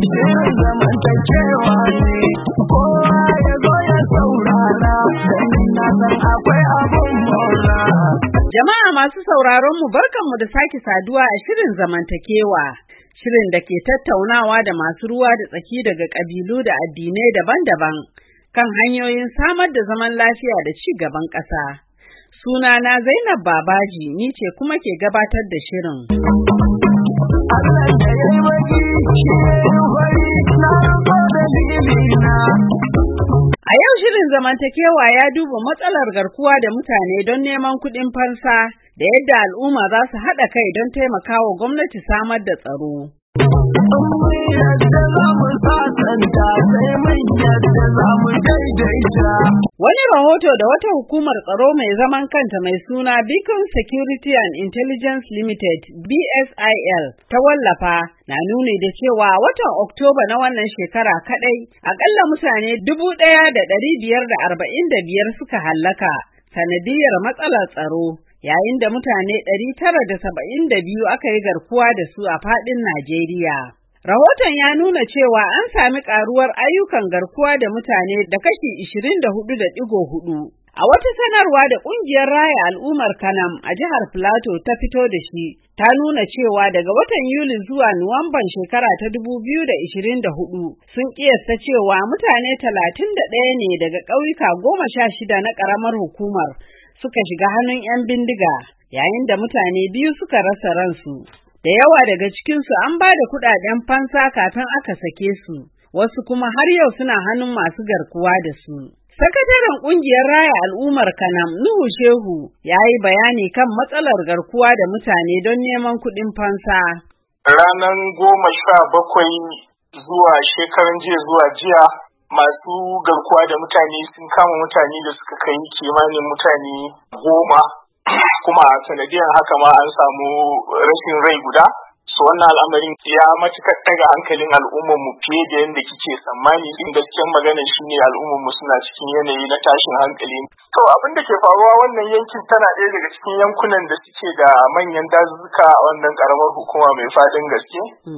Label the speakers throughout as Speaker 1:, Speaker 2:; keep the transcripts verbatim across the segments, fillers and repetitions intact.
Speaker 1: shirin zamantakewa ne, kowa ya zo ya saurara, domin na san akwai abun mora.
Speaker 2: Jama'a masu sauraron mu barkanmu da sake saduwa a shirin zamantakewa, shirin da ke tattaunawa da masu ruwa da tsaki daga ƙabilu da addinai daban-daban kan hanyoyin samar da zaman lafiya da ci gaban ƙasa. Sunana Zainab Babaji, ni ce kuma ke gabatar da shirin.
Speaker 1: Allah da ya yi baki, shi ya yi fari, na rasa dalilina.
Speaker 2: A yau shirin zamantakewa ya duba matsalar garkuwa da mutane don neman kuɗin fansa da yadda al'umma za su haɗa kai don taimakawa gwamnati samar da tsaro. Wani rahoto da wata hukumar tsaro mai zaman kanta mai suna Beacon Security and Intelligence Limited B S I L ta wallafa na nuni da cewa watan Oktoba na wannan shekara kadai akalla mutane dubu ɗaya da ɗari biyar da arba'in da biyar suka hallaka sanadiyar matsalar tsaro, yayin da mutane ɗari tara da saba'in da biyu aka yi garkuwa da su a faɗin Najeriya. Rahoton ya nuna cewa an sami ƙaruwar ayyukan garkuwa da mutane da kashi ishirin da hudu da ɗigo hudu. A wata sanarwa da ƙungiyar Raya Al'ummar Kanam a jihar Plateau ta fito da shi, ta nuna cewa daga watan Yuli zuwa Nuwamban shekara ta dubu biyu da ishirin da hudu sun ƙiyasta cewa mutane talatin da ɗaya ne daga ƙauyuka goma sha shida na ƙaramar hukumar suka shiga hannun 'yan bindiga, yayin da mutane biyu suka rasa ransu. Da yawa daga cikinsu an ba da kuɗaɗen fansa kafin aka sake su, wasu kuma har yau suna hannun masu garkuwa da su. Sakataren ƙungiyar Raya Al'ummar Kanam Nuhu Shehu ya yi bayani kan matsalar garkuwa da mutane don neman kuɗin fansa.
Speaker 3: Ranar goma sha bakwai zuwa shekaran jiya zuwa jiya masu garkuwa da mutane sun kama mutane da suka kai kimanin mutane goma. Kuma sanadiyar haka ma an samu rashin rai guda, su wannan al'amarin ya matukar daga hankalin al'ummar mu fiye da yadda kike tsammani. Din gaskiyar magana shine al'ummar mu suna cikin yanayi na tashin hankali. To abin da ke faruwa wannan yankin tana ɗaya daga cikin yankunan da suke da manyan dazuzzuka a wannan karamar hukuma mai faɗin gaske.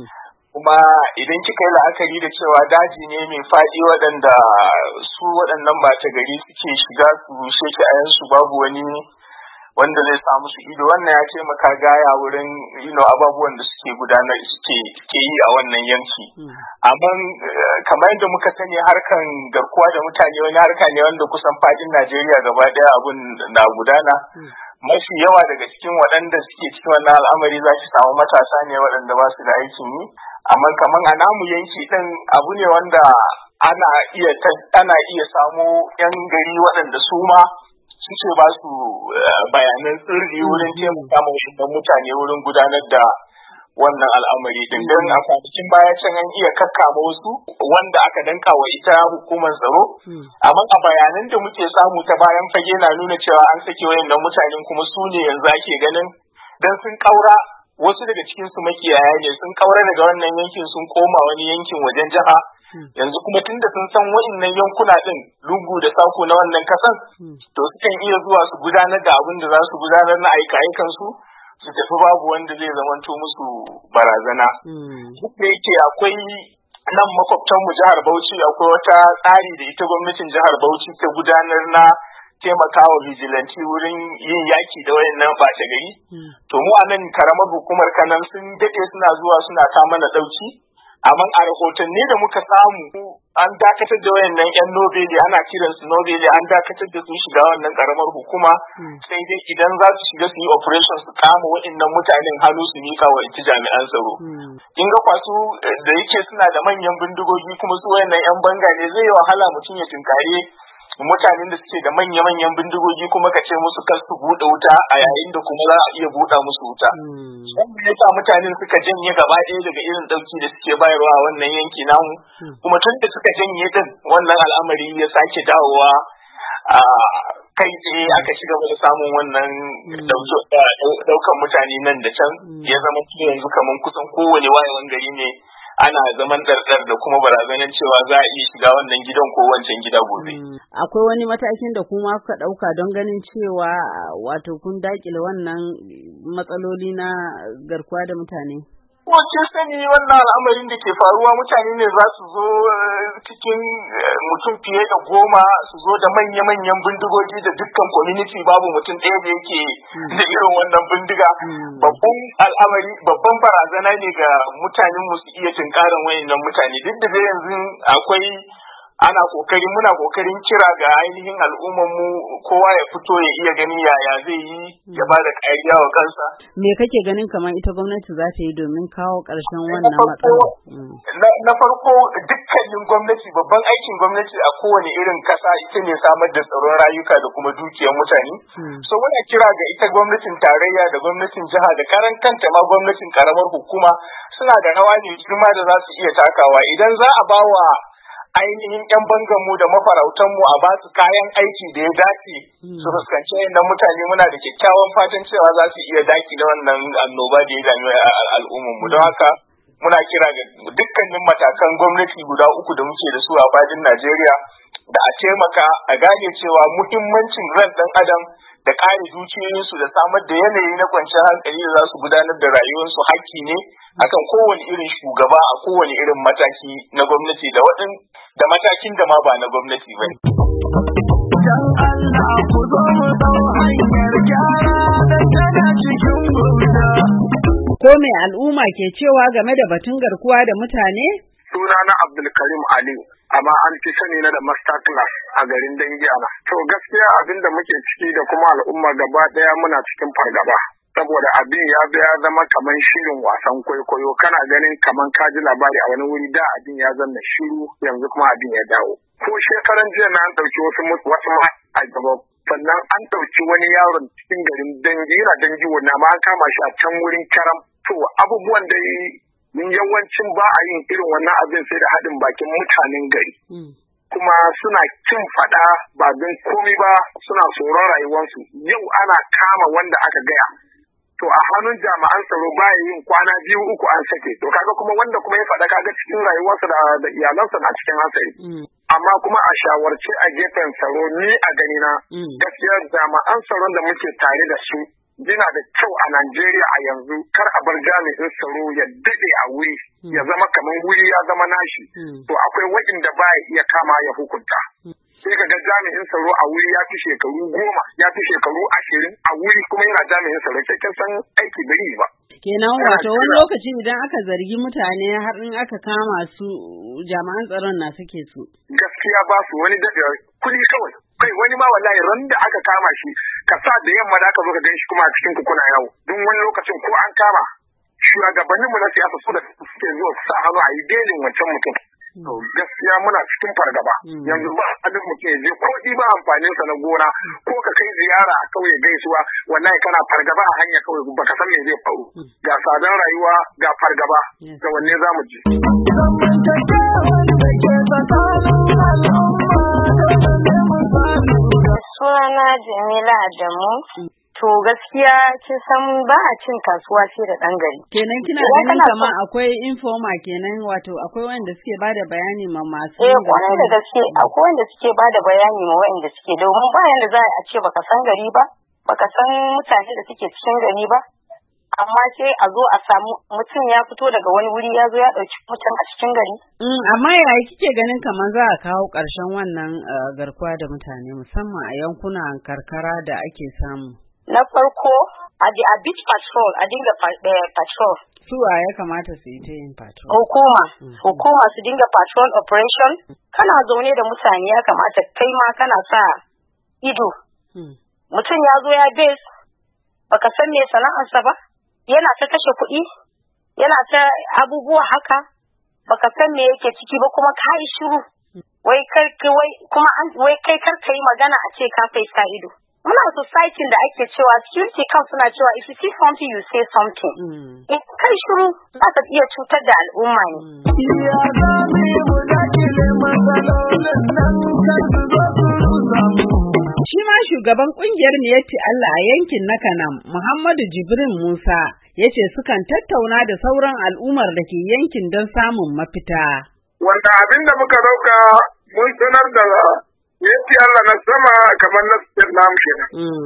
Speaker 3: Kuma idan kika yi la'akari da cewa daji ne mai faɗi waɗanda su waɗannan ɓata gari suke shiga su sheke ayansu babu wani wanda zai samu su ido, wannan ya taimaka gaya wurin you know, ababuwan da suke gudanar suke ke yi a wannan yanki. Amma kamar yadda muka sani harkan garkuwa da mutane wani harka ne wanda kusan fadin Najeriya gaba daya abun na gudana. Mafi yawa daga cikin waɗanda suke cikin wannan al'amari za ki samu matasa ne waɗanda ba su da aikin yi. Amma kamar a namu yanki ɗin abu ne wanda ana iya ana iya samo 'yan gari waɗanda su ma suke ba su bayanan sirri wurin taimaka ma waɗannan mutane wurin gudanar da wannan al'amari din. Don a kwanakin baya can an iya kakkama wasu wanda aka danka wa ita hukumar tsaro, amma a bayanan da muke samu ta bayan fage na nuna cewa an sake wayannan mutanen kuma su ne yanzu ake ganin dan sun kaura, wasu daga cikin su makiyaya ne sun kaura daga wannan yankin sun koma wani yankin wajen jiha. Yanzu kuma tunda sun san wa'innan yankuna din lungu da sako na wannan kasan, to sukan iya zuwa su gudanar da abin da za su gudanar na aika-aikan su su tafi babu wanda zai zamanto musu barazana. Duk da yake akwai nan makwabtan mu jihar Bauchi akwai wata tsari da ita gwamnatin jihar Bauchi ta gudanar na taimakawa vigilante wurin yin yaki da wayannan ɓata gari. To mu a nan karamar hukumar Kanan sun dade suna zuwa suna ta mana dauki. Amma a rahotanni da muka samu an dakatar da wayannan yan nobeli, ana kiran su nobeli, an dakatar da su shiga wannan karamar hukuma, sai dai idan za su shiga su yi operation su kama wayannan mutanen hannu su mika wa ita jami'an tsaro. Kin ga kwasu da yake suna da manyan bindigogi kuma su wayannan yan banga ne, zai yi wahala mutum ya tunkare mutanen da suke da manya-manyan bindigogi kuma ka ce musu kar su buɗe wuta a yayin da kuma za a iya buɗa musu wuta. Wannan ya sa mutanen suka janye gaba ɗaya daga irin ɗauki da suke bayarwa a wannan yanki namu, kuma tun da suka janye din wannan al'amari ya sake dawowa a kai tsaye aka ci gaba da samun wannan ɗaukan mutane nan da can, ya zama yanzu kamar kusan kowane wayewan gari ne ana zaman ɗarɗar da kuma barazanar cewa za a iya shiga wannan gidan ko wancan gida gobe.
Speaker 2: Akwai wani matakin da kuma kuka ɗauka don ganin cewa wato kun daƙile wannan matsaloli na garkuwa da mutane?
Speaker 3: Ko kin sani wannan al'amarin da ke faruwa mutane ne za su zo cikin mutum fiye da goma su zo da manya-manyan bindigogi da dukkan community babu mutum ɗaya da yake da irin wannan bindiga. Babban al'amari babban barazana ne ga mutanen mu su iya tunkarin wayannan mutane duk da yanzu akwai ana kokarin muna kokarin kira ga ainihin al'ummar mu kowa ya fito ya iya gani yaya zai yi ya ba da kariya wa kansa.
Speaker 2: Me kake ganin kamar ita gwamnati za ta yi domin kawo ƙarshen wannan matsala?
Speaker 3: Na farko dukkanin gwamnati babban aikin gwamnati a kowane irin kasa ita ne samar da tsaron rayuka da kuma dukiyar mutane. So muna kira ga ita gwamnatin tarayya da gwamnatin jiha da karan kanta ma gwamnatin karamar hukuma suna da rawa ne girma da za su iya takawa idan za a bawa ainihin yan bangan mu da mafarautan mu a ba su kayan aiki da ya dace su fuskanci wayannan mutane muna da kyakkyawan fatan cewa za su iya daki da wannan annoba da ya dame al'ummar mu don haka muna kira ga dukkanin matakan gwamnati guda uku da muke da su a fadin Najeriya da a taimaka a gane cewa muhimmancin ran dan adam da kare dukiyoyinsu da samar da yanayi na kwanciyar hankali da za su gudanar da rayuwarsu hakki ne akan kowane irin shugaba a kowane irin mataki na gwamnati da waɗin da matakin da ma ba na gwamnati ba.
Speaker 1: Dan Allah ku zo mu dau hanyar gyara da tana cikin guda.
Speaker 2: Ko me al'umma ke cewa game da batun garkuwa da mutane?
Speaker 4: Sunana Abdulkarim Ali, amma an fi sani na da master class a garin Dangiana. To gaskiya abin da muke ciki da kuma al'umma gaba ɗaya muna cikin fargaba. Saboda abin ya ya zama kaman shirin wasan kwaikwayo kana ganin kaman ka ji labari a wani wuri da abin ya zama shiru yanzu kuma abin ya dawo. Ko shekaran jiya na an ɗauki wasu wasu a gaba sannan an ɗauki wani yaron cikin garin Dangi yana Dangi wanda ma an kama shi a can wurin Karam. To abubuwan da yawancin ba a yin irin wannan abin sai da haɗin bakin mutanen gari. Kuma suna kin faɗa ba don komai ba suna tsoron rayuwarsu yau ana kama wanda aka gaya. To a hannun jami'an tsaro ba yin kwana biyu uku an sake to kaga kuma wanda kuma ya faɗa kaga cikin rayuwarsa da, da iyalansa na cikin hatsari. Amma kuma a shawarce a gefen tsaro ni a ganina gaskiya jami'an tsaron da muke tare da su yana da kyau a Najeriya a yanzu kar a bar jami'in tsaro ya dade a wuri ya zama kamar wuri ya zama nashi to akwai waɗanda ba ya iya kama ya hukunta sai ka ga jami'in tsaro a wuri ya fi shekaru goma ya fi shekaru ashirin a wuri kuma yana jami'in tsaro sai kin san aiki bai yi ba.
Speaker 2: Kenan wato wani lokaci idan aka zargi mutane har in aka kama su jami'an tsaron na suke su.
Speaker 4: Gaskiya ba su wani daɗewa kuɗi kawai. Kai wani ma wallahi ran da aka kama shi ka sa da yamma da aka zo ka gan shi kuma a cikin kukuna yawo. Duk wani lokacin ko an kama shugabannin mu na siyasa su da suke zuwa su sa hannu a yi belin wancan mutum. To gaskiya muna cikin fargaba. Yanzu ba abin mutum ya je ko ba amfanin sa na gona ko ka kai ziyara a kauye gaisuwa wallahi kana fargaba a hanya kawai baka san me zai faru. Ga sadan rayuwa ga fargaba da wanne zamu je.
Speaker 5: Sunana Jamila Adamu. To gaskiya kin san ba a cin kasuwa sai da ɗan gari.
Speaker 2: Kenan kina ganin kamar akwai informa kenan wato akwai wanda suke bada bayani ma masu.
Speaker 5: Eh kwarai da gaske akwai wanda suke bada bayani ma wanda suke domin ba yanda za a ce baka san gari ba baka san mutane da suke cikin gari ba. Amma sai a zo a samu mutum ya fito daga wani wuri ya zo ya ɗauki mutum a cikin gari.
Speaker 2: Amma yaya kike ganin kamar za a kawo ƙarshen wannan garkuwa da mutane musamman a yankunan karkara da ake samu?
Speaker 5: Na farko a a beach patrol a dinga patrol.
Speaker 2: Su ya kamata su yi ta yin patrol?
Speaker 5: Hukuma. Hukuma su dinga patrol operation. Kana zaune da mutane ya kamata kai ma kana sa ido. Mutum ya zo ya base baka san me sana'arsa ba. Yana ta kashe kuɗi, yana ta abubuwa haka, baka san me yake ciki ba kuma ka yi shiru. Wai kar wai kuma an wai kai kar ka yi magana a ce ka fai sa ido. Muna society da ake cewa security kan suna cewa if you see something you say something. In kai shiru za ka iya cutar da al'umma ne.
Speaker 1: Ya zame mu dakile matsalolin nan kan su zo su rusa mu.
Speaker 2: Shi ma shugaban kungiyar Miyatti Allah a yankin Nakanam, Muhammadu Jibrin Musa, ya ce sukan tattauna da sauran al'ummar da ke yankin don samun mafita.
Speaker 4: Wanda abin da muka dauka mun sanar da Miyatti Allah na sama kamar na state namu kenan.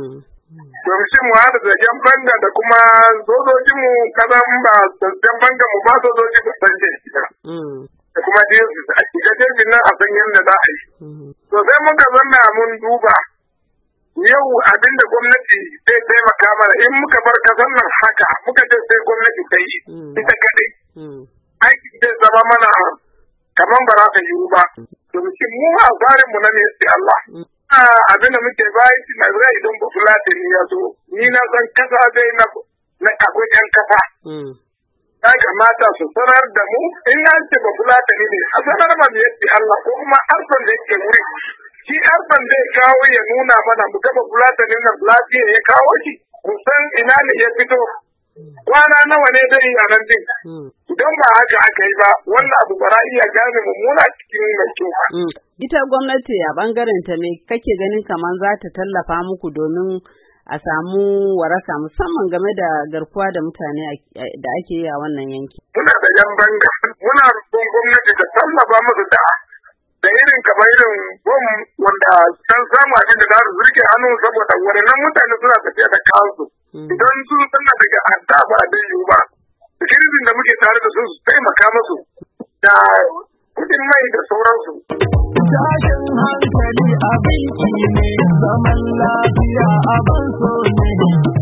Speaker 4: domin mu haɗa da yan banga da kuma sojojin mu kazan ba yan banga mu ba sojoji ba san shi da kuma dai a shiga jirgin nan a san yadda za a yi. To sai muka zanna mun duba yau abin da gwamnati zai taimaka mana in muka bar kasan nan haka muka ce sai gwamnati ta yi ita kaɗai. Aiki zai zama mana kamar ba za ta yiwu ba. Domin mu a tsarinmu na ne sai Allah. Abin da muke bayi na zai idan ba fulatani ya zo ni na san kasa zai na akwai yan kasa. Ya kamata su sanar da mu in an ce ba fulatani ne a sanar ma ne sai Allah ko kuma arfan da yake wuri. Shi arfan zai kawo ya nuna mana mu gaba fulatanin nan lafiya ya kawo shi mu san ina ne ya fito. Kwana nawa ne dai a nan din. Idan ba haka aka yi ba wannan abu ba iya gane mummuna cikin mai kyau ba.
Speaker 2: Ita gwamnati a bangaren ta ne kake ganin kamar za ta tallafa muku domin a samu waraka musamman game da garkuwa da mutane da ake yi a wannan yanki.
Speaker 4: Muna da yan banga, muna roƙon gwamnati ta tallafa musu da da irin kamar irin bom wanda san samu abin da za su rike hannu saboda wannan mutane suna tafiya da kansu. Idan su suna daga adda ba da yiwu ba, sikirin da muke tare da su su taimaka musu da kudin mai da sauransu.
Speaker 1: Tashin hankali abin ne, zaman lafiya abin so ne.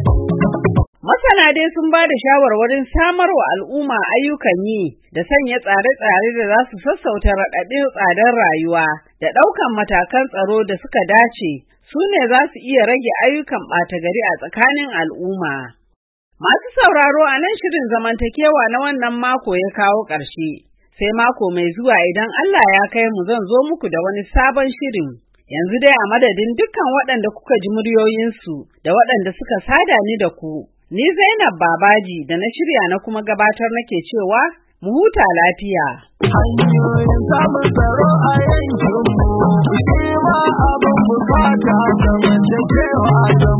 Speaker 2: Masana dai sun ba da shawarwarin samar wa al'umma ayyukan yi da sanya tsare-tsare da za su sassauta raɗaɗin tsadar rayuwa da ɗaukan matakan tsaro da suka dace su ne za su iya rage ayyukan ɓata gari a tsakanin al'umma. Masu sauraro a nan shirin zamantakewa na wannan mako ya kawo ƙarshe, sai mako mai zuwa idan Allah ya kai mu zan zo muku da wani sabon shirin. Yanzu dai a madadin dukkan waɗanda kuka ji muryoyinsu da waɗanda suka sada ni da ku, ni Zainab Babaji da na shirya na kuma gabatar nake cewa mu huta lafiya.
Speaker 1: Hanyoyin samun tsaro a yankinmu, shi ma abin bukata zamantakewa